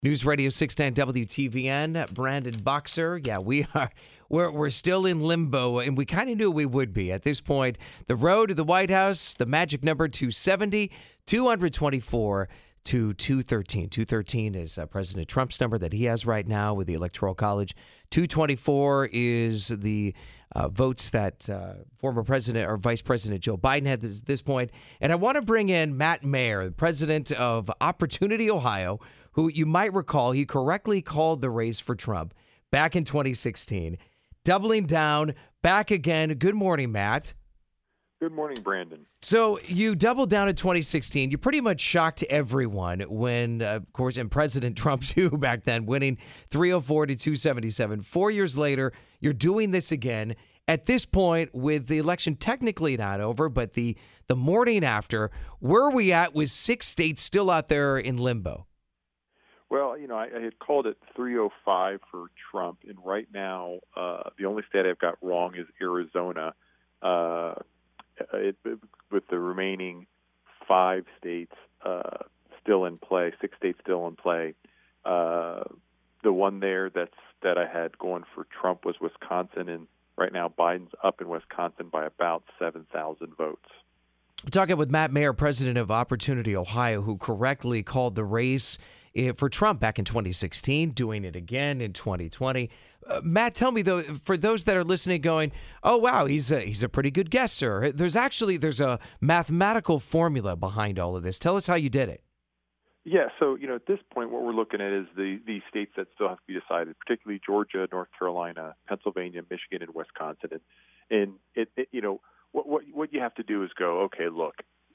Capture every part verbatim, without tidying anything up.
News Radio six ten W T V N, Brandon Boxer. Yeah, we are. We're we're still in limbo, and we kind of knew we would be at this point. The road to the White House, the magic number two seventy, two twenty-four to two thirteen. two thirteen is uh, President Trump's number that he has right now with the Electoral College. two twenty-four is the uh, votes that uh, former President or Vice President Joe Biden had at this, this point. And I want to bring in Matt Mayer, the president of Opportunity Ohio, who you might recall, he correctly called the race for Trump back in twenty sixteen. Doubling down, back again. Good morning, Matt. Good morning, Brandon. So you doubled down in twenty sixteen. You pretty much shocked everyone when, uh, of course, and President Trump, too, back then, winning three oh four to two seventy-seven. Four years later, you're doing this again. At this point, with the election technically not over, but the, the morning after, where are we at with six states still out there in limbo? Well, you know, I, I had called it three oh five for Trump, and right now uh, the only state I've got wrong is Arizona. Uh, it, with the remaining five states uh, still in play, six states still in play. Uh, the one there that's that I had going for Trump was Wisconsin, and right now Biden's up in Wisconsin by about seven thousand votes. We're talking with Matt Mayer, president of Opportunity Ohio, who correctly called the race for Trump back in twenty sixteen, doing it again in twenty twenty. Uh, Matt, tell me, though, for those that are listening going, oh, wow, he's a, he's a pretty good guesser. There's actually there's a mathematical formula behind all of this. Tell us how you did it. Yeah, so, you know, at this point, what we're looking at is the, the states that still have to be decided, particularly Georgia, North Carolina, Pennsylvania, Michigan, and Wisconsin. And, and it, it, you know, what, what what you have to do is go, okay, look,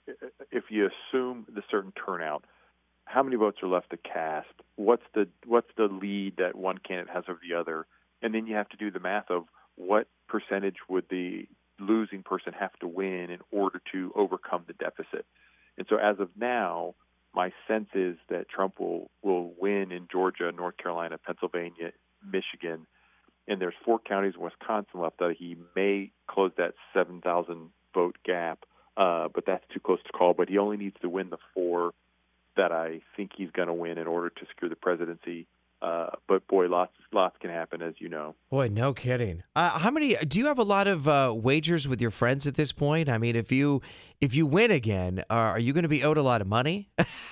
if you assume the certain turnout, how many votes are left to cast? What's the what's the lead that one candidate has over the other? And then you have to do the math of what percentage would the losing person have to win in order to overcome the deficit. And so as of now, my sense is that Trump will, will win in Georgia, North Carolina, Pennsylvania, Michigan, and there's four counties in Wisconsin left that he may close that seven thousand vote gap, uh, but that's too close to call. But he only needs to win the four that I think he's going to win in order to secure the presidency. Uh, but boy, lots lots can happen, as you know. Boy, no kidding. Uh, how many? Do you have a lot of uh, wagers with your friends at this point? I mean, if you if you win again, uh, are you going to be owed a lot of money?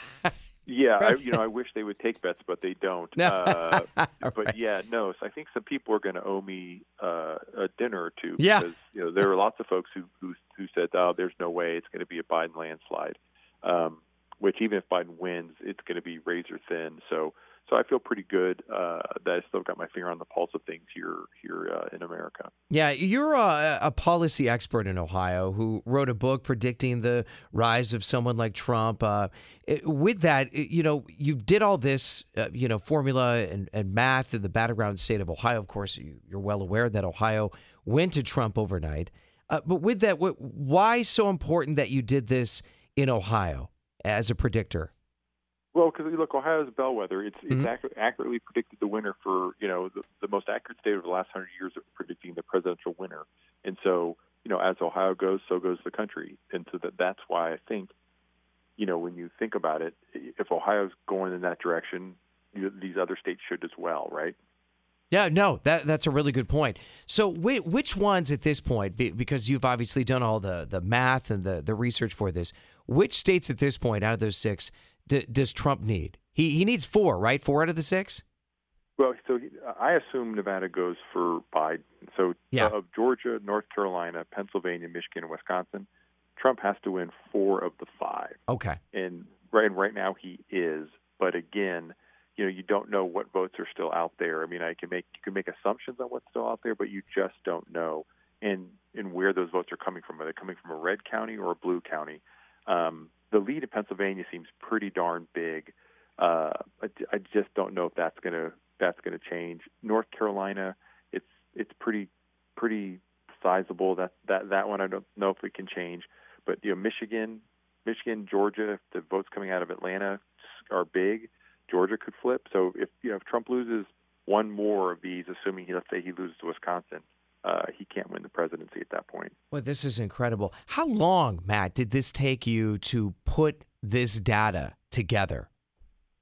Yeah, I, you know, I wish they would take bets, but they don't. Uh, but right. yeah, no. So I think some people are going to owe me uh, a dinner or two. Yeah. Because you know there are lots of folks who who, who said, "Oh, there's no way it's going to be a Biden landslide." Um, which even if Biden wins, it's going to be razor thin. So, so I feel pretty good uh, that I still got my finger on the pulse of things here, here uh, in America. Yeah, you're a, a policy expert in Ohio who wrote a book predicting the rise of someone like Trump. Uh, it, with that, it, you know, you did all this, uh, you know, formula and, and math in the battleground state of Ohio. Of course, you, you're well aware that Ohio went to Trump overnight. Uh, but with that, what, why so important that you did this in Ohio as a predictor? Well, because look, Ohio's a bellwether. It's it's Mm-hmm. accu- accurately predicted the winner for you know the, the most accurate state over the last hundred years of predicting the presidential winner. And so you know, as Ohio goes, so goes the country. And so that that's why I think you know when you think about it, if Ohio's going in that direction, you, these other states should as well, right? Yeah, no, that that's a really good point. So wh- which ones at this point, be- because you've obviously done all the, the math and the, the research for this, which states at this point out of those six d- does Trump need? He he needs four, right? Four out of the six? Well, so I assume Nevada goes for Biden. So Yeah. of Georgia, North Carolina, Pennsylvania, Michigan, and Wisconsin, Trump has to win four of the five. Okay. And right, and right now he is. But again, you know, you don't know what votes are still out there. I mean, I can make you can make assumptions on what's still out there, but you just don't know, and and where those votes are coming from. Are they coming from a red county or a blue county? Um, the lead in Pennsylvania seems pretty darn big. Uh, I, I just don't know if that's gonna that's gonna change. North Carolina, it's it's pretty pretty sizable. That that that one I don't know if we can change. But you know, Michigan, Michigan, Georgia, if the votes coming out of Atlanta are big, Georgia could flip. So if you know if Trump loses one more of these, assuming he let's say he loses to Wisconsin, uh, he can't win the presidency at that point. Well, this is incredible. How long, Matt, did this take you to put this data together?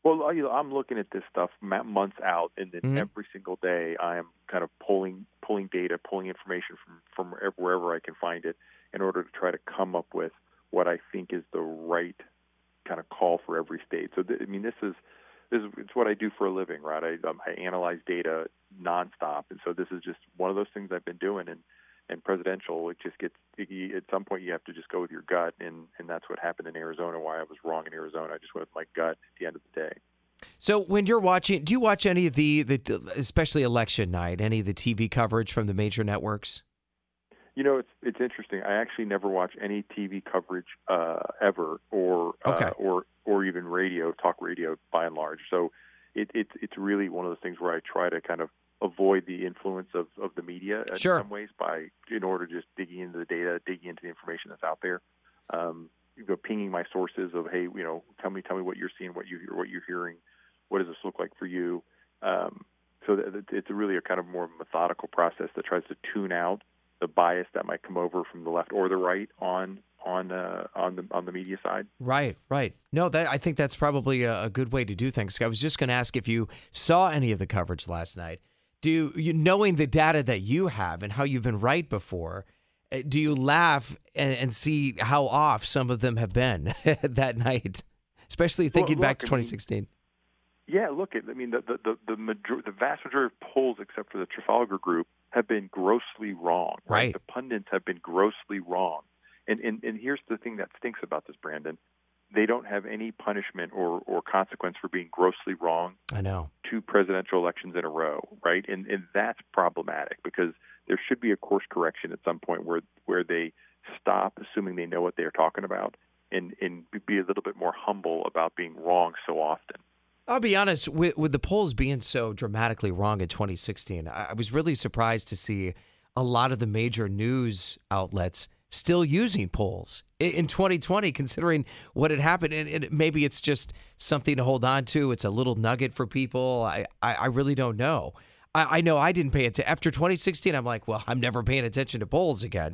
Well, I- you know, I'm looking at this stuff ma- months out, and then Hmm. every single day I am kind of pulling pulling data, pulling information from from wherever wherever I can find it, in order to try to come up with what I think is the right kind of call for every state. So, th- I mean, this is this is it's what I do for a living, right? I um, I analyze data nonstop, and so this is just one of those things I've been doing. And and presidential, it just gets you, at some point you have to just go with your gut, and and that's what happened in Arizona. Why I was wrong in Arizona, I just went with my gut at the end of the day. So when you're watching, do you watch any of the, the especially election night, any of the T V coverage from the major networks? You know, it's it's interesting. I actually never watch any T V coverage uh, ever, or Okay. uh, or or even radio, talk radio by and large. So it, it's it's really one of those things where I try to kind of avoid the influence of, of the media in Sure. some ways by in order just digging into the data, digging into the information that's out there. Um, you go pinging my sources of, hey, you know, tell me tell me what you're seeing, what you hear, what you're hearing, what does this look like for you? Um, so that, it's really a kind of more methodical process that tries to tune out the bias that might come over from the left or the right on on uh, on the on the media side. Right, right. No, that I think that's probably a, a good way to do things. I was just going to ask if you saw any of the coverage last night. Do you, knowing the data that you have and how you've been right before, uh, do you laugh and, and see how off some of them have been that night, especially thinking Well, back to look, I twenty mean, sixteen? Yeah, look, I mean, the the the the, major, the vast majority of polls, except for the Trafalgar Group, have been grossly wrong. Right. The pundits have been grossly wrong, and and and here's the thing that stinks about this, Brandon. They don't have any punishment or or consequence for being grossly wrong I know. two presidential elections in a row, right? And and that's problematic because there should be a course correction at some point where where they stop assuming they know what they're talking about and and be a little bit more humble about being wrong so often. I'll be honest, with, with the polls being so dramatically wrong in twenty sixteen, I, I was really surprised to see a lot of the major news outlets still using polls in, in twenty twenty, considering what had happened. And, and maybe it's just something to hold on to. It's a little nugget for people. I, I, I really don't know. I, I know I didn't pay attention. After twenty sixteen, I'm like, well, I'm never paying attention to polls again.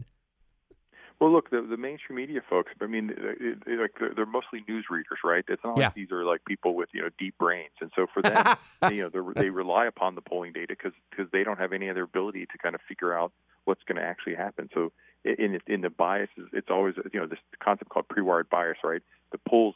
Well, look, the, the mainstream media folks, I mean, it, it, like they're, they're mostly news readers, right? It's not Yeah. like these are like people with, you know, deep brains. And so for them, you know, they're- they rely upon the polling data because they don't have any other ability to kind of figure out what's going to actually happen. So in in the bias, it's always, you know, this concept called pre-wired bias, right? The polls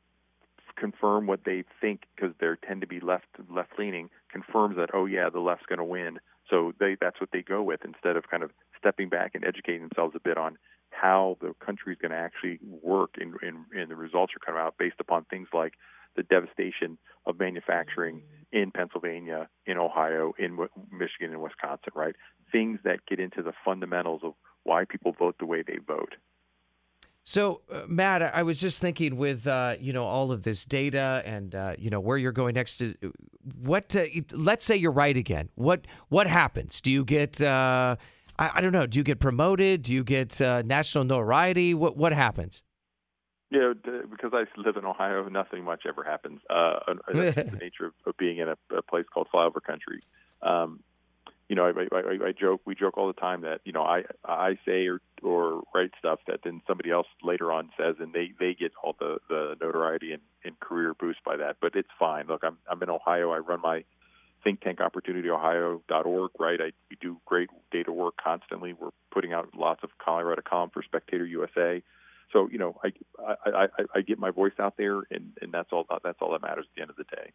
confirm what they think because they tend to be left left leaning, confirms that, oh yeah, the left's going to win. So they that's what they go with instead of kind of stepping back and educating themselves a bit on how the country is going to actually work and, and, and the results are coming out based upon things like the devastation of manufacturing in Pennsylvania, in Ohio, in w- Michigan, and Wisconsin, right? Things that get into the fundamentals of why people vote the way they vote. So, uh, Matt, I was just thinking with, uh, you know, all of this data and, uh, you know, where you're going next to what, uh, let's say you're right again. What, what happens? Do you get, uh, I, I don't know, do you get promoted? Do you get uh, national notoriety? What, what happens? You know, d- because I live in Ohio, nothing much ever happens. Uh, that's just the nature of, of being in a, a place called flyover country. Um, you know, I, I, I joke, we joke all the time that, you know, I I say or, or write stuff that then somebody else later on says, and they, they get all the, the notoriety and, and career boost by that. But it's fine. Look, I'm I'm in Ohio. I run my think tank opportunity ohio dot org, right? I, we do great data work constantly. We're putting out lots of Colorado column for Spectator U S A. So, you know, I, I, I, I get my voice out there, and, and that's all that's all that matters at the end of the day.